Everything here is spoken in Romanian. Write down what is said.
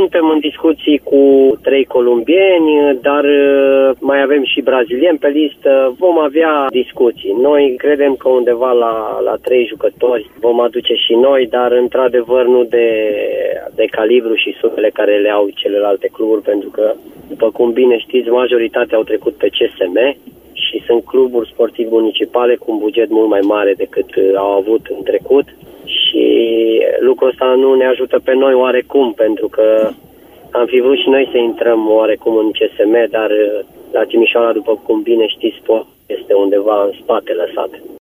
Suntem în discuții cu 3 colombieni, dar mai avem și brazilieni pe listă. Vom avea discuții. Noi credem că undeva la 3 jucători vom aduce și noi, dar într-adevăr nu de calibru și sumele care le au celelalte cluburi, pentru că, după cum bine știți, majoritatea au trecut pe CSM și sunt cluburi sportive municipale cu un buget mult mai mare decât au avut în trecut. Și lucrul ăsta nu ne ajută pe noi oarecum, pentru că am fi vrut și noi să intrăm oarecum în CSM, dar la Timișoara, după cum bine știți, este undeva în spate lăsat.